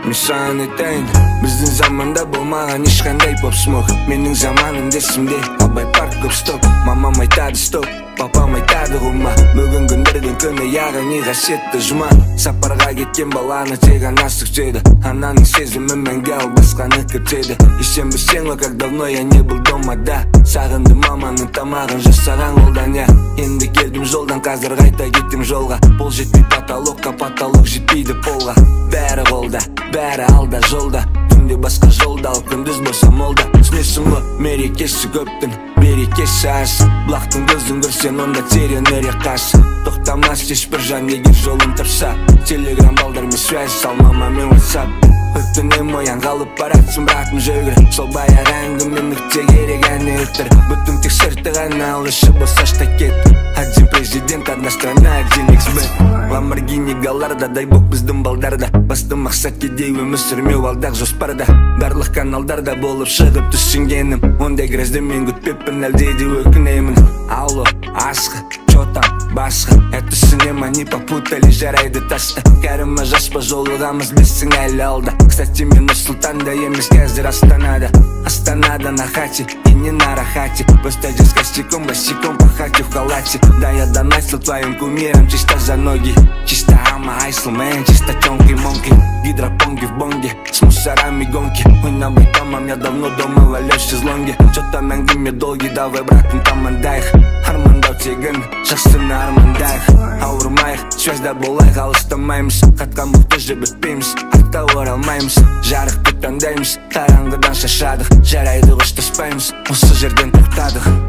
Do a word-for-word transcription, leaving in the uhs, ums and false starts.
Мишан етейін, біздің заманда болмаған ешқандай поп-смок. Менің заманым десімде, абай парк көп стоп. Мамам айтады стоп, папам айтады ғұма. Бүгін күндердің күні яғни қасиетті жұма. Сапарға кеткен баланы тек анасы күтеді. Ананың сезімі мәңгі ал басқаны күтеді. Ешен білсең, как давно я не был дома, да. Сағынды маманың тамағын жасаған қолдан, я. Енді келдім жолдан, қазір қайта кеттім жолға. Пол жетпей потолокқа, потолок жетпейді полға. Бәрі қолда, бәрі алда жолда. Түнде басқа жолда, ал күндіз болса молда. Түсінесің ғой, мерекесі көптің, берекесі аз. Бұлақтың көзін көрсен, онда тереңірек қаш. Тоқтамас ешбір жан егер жолын тапса. Телеграм балдармен связь сал, мамамен WhatsApp. Өттінен моян қалып баратсың, братым жөгір. Сол баяр әңгіме нүкте керек әне өттір. Бүтін тек сырты ғана ал іші болса штакет. Один президент, одна страна, один эксбет. Ламборгини галарда, дай бог біздің балдарда. Басты мақсат кедей өмір сүрмеу алдағы жоспарда. Барлық каналдарда болып шығып түсінгенім. Ондай грязды мен күтпеппін, әлдейді өкінемін. Алло, асқы, чё там, басқы. Әтісіне мани попутали, жарайды тасты. Кәрімі жаспа жолығамыз, білсің әлі алда. Кстати, мен Нұр-Сұлтанда емес, қазір Астанада. Астанада на хате и не на рахате. Просто с костяком, босиком по хате в халате. Да, я доносил твоим кумирам чисто за ноги. Чисто ама айслмен, чисто тёнки-монки. Гидропонги в бонге, с мусорами гонки. Ой, на мой тамам, я давно дома валяюсь в шезлонге. Чё-то мәңгіме долгий, давай, братым, тамандайық. Армандау тегін, жақсыны армандайық. Ауырмайық, связьда болайық, алыстамаймыз. Қатқан бұқты жібітпейміз, артқа оралмаймыз. Жарықты таңдаймыз, қараңғыдан шашадық. Жарайды қоштаспаймыз, осы жерден тоқтадық.